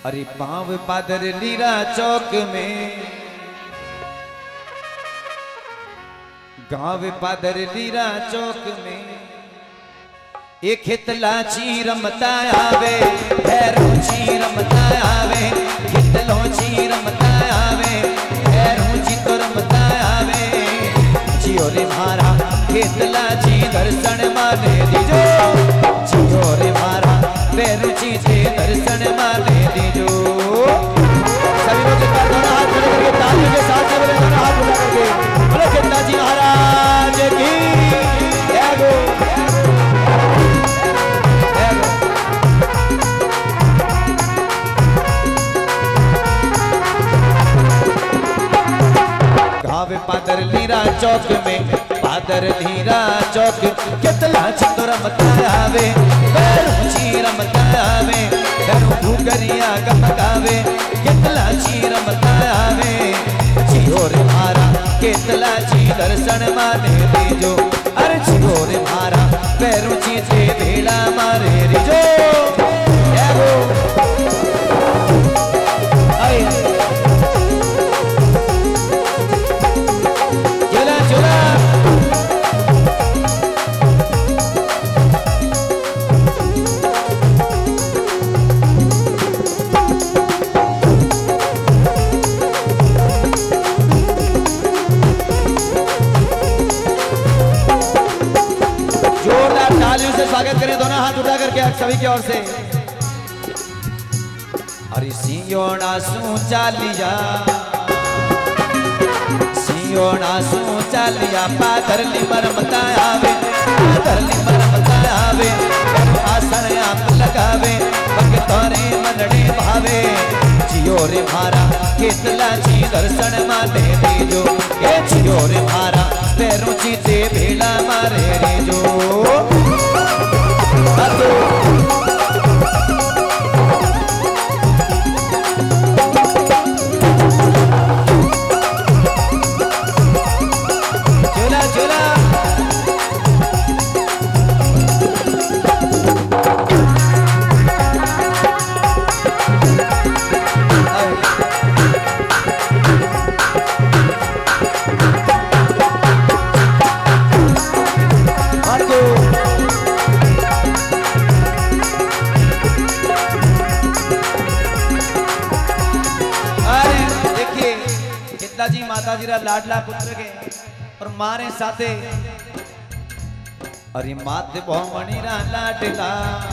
अरे पाँव पादर लीरा चौक में, गाँव पादर लीरा चौक में, एक खेतला ची रमता आवे, भैरू ची रमता आवे, खेतलो ची रमता आवे, भैरू ची तो रमता आवे। जियो रे मारा खेतला ची दर्शन माने दीजो, जियो रे मारा भैरू ची से दर्शन माने दीजो। सभी लोग एक बार दोनों हाथ खड़े करके तालियों के साथ सब लोग दोनों हाथ उठा करके बोलो खेतला जी महाराज की जय हो। पादर लीरा चौक में, पादर लीरा चौक कितला चितो रमता आवे, भैरू ची रमता आवे, भैरू भूगरिया गमकावे, कितला ची रमता आवे। जियो रे मारा कितला ची दर्शन माने दीजो, अरे जियो रे मारा भैरू ची से भेड़ा मारे दीजो। जय हो स्वागत करें दोनों हाथ उठा करके सभी की ओर से। अरे सियोना सू चालिया, सियोना सू चालिया, पादर लिमर मता आवे, पादर लिमर मता आवे, आसन आप लगावे, भगतों रे मनड़े भावे। जियो रे मारा कितला ची दर्शन माने दीजो, ये जियो रे मारा भैरू ची से भेड़ा मारे दीजो। जी माताजी रा लाडला पुत्र के और मारे साथे। अरे माते भामणी रा लाडला,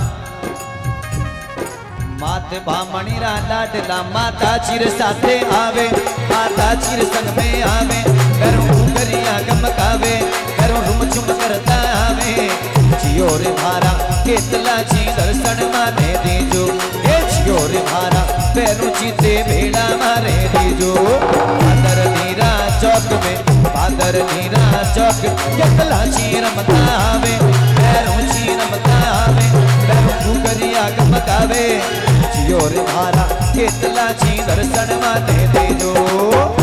माते भामणी रा लाडला, माता चिर साथे आवे, माता चिर संग में आवे, घरों गरिया गमकावे, घरों रुम झुम करता आवे। जियो रे मारा कितला ची दर्शन माने दीजो, ये जियो रे मारा भैरू ची से भेड़ा मारे दीजो। पादर लीरा चौक में, पादर लीरा चौक कितला ची रमता आवे, भैरू ची रमता आवे, भैरू भूगरिया गमकावे। जियो रे मारा कितला ची दर्शन माने दीजो।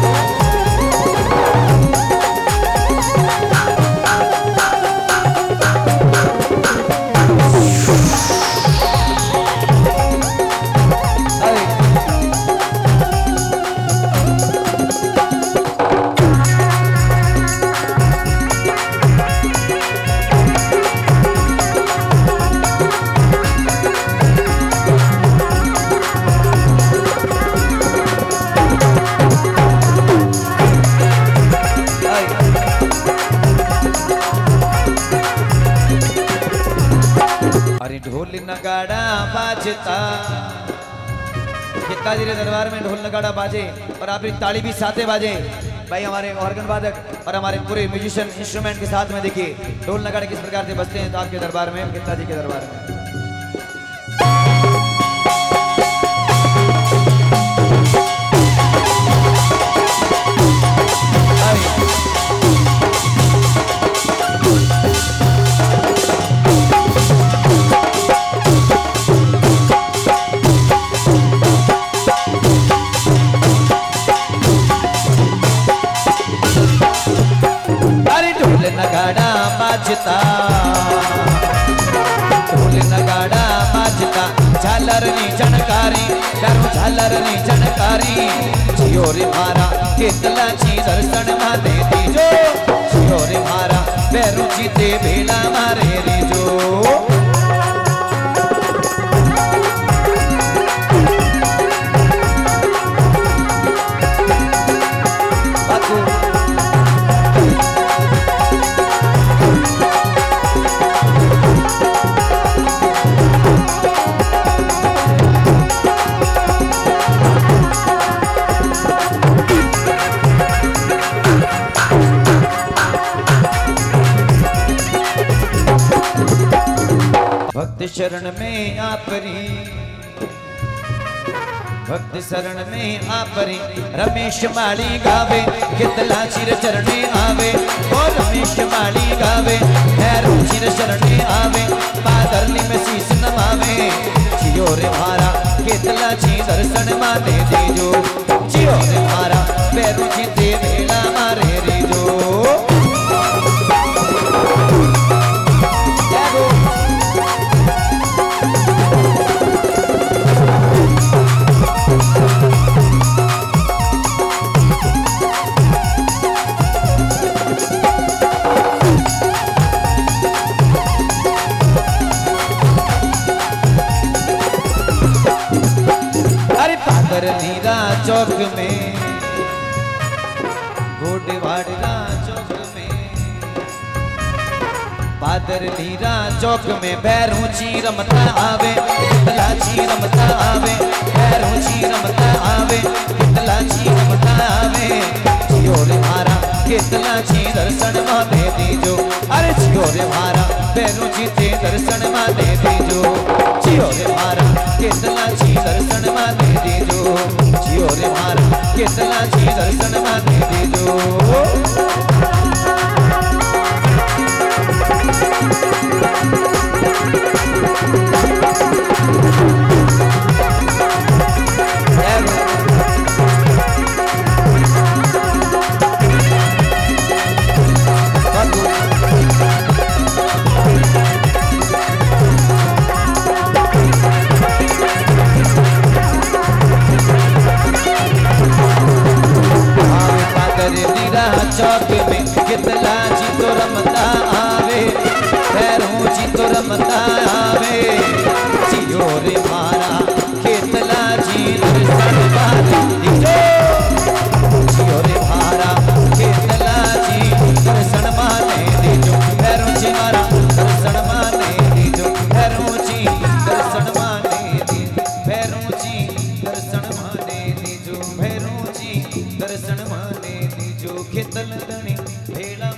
ढोल नगाड़ा बाजता, पिताजी के दरबार में ढोल नगाड़ा बाजे और आप ताली भी साथे बाजे। भाई हमारे ऑर्गन वादक और हमारे पूरे म्यूजिशियन इंस्ट्रूमेंट के साथ में देखिए ढोल नगाड़े किस प्रकार से बजते हैं तो आपके दरबार में, पिताजी के दरबार में। बाजता ढोल नगाड़ा बाजता, झालर नी झनकारी करूं झालर नी झनकारी जियो रे मारा केतला जी दर्शन मा दे दीजो जियो रे मारा पैरों जीते भेला मारे रे जो भक्त शरण में आपरी भक्त शरण में आपरी रमेश माली गावे कितला चिर चरणे आवे ओ रमेश माली गावे हैरो चिर चरणे आवे पादरली में शीश नमावे जियो रे मारा कितला जी दर्शन मा दे दीजो जियो रे मारा पैरों जीते भेला मारे रे जो नीरा चौक में गोडवाड़ा चौक में पादर नीरा चौक में भैरों ची रमता आवे कितला ची रमता आवे भैरों ची रमता आवे कितला ची रमता आवे जियो रे मारा कितला ची दर्शन मा दे दीजो अरे जियो रे मारा भैरों जी ते दर्शन मा दे दीजो जियो रे मारा कितला ची दर्शन मा दे दीजो जियो रे मारा कितला ची दर्शन मा दे दीजो चौक में कितला जी तो रमता आवे पैरों जी तो रमता आवे जियो रे मारा कितला जी दर्शन मा दे दीजो जियो रे मारा कितला जी दर्शन मा दे दीजो पैरों जी मारा दर्शन मा दे दीजो पैरों जी दर्शन मा दे दीजो पैरों जी दर्शन मा दे दीजो पैरों जी दर्शन मा दे दीजो कितल दणी भेला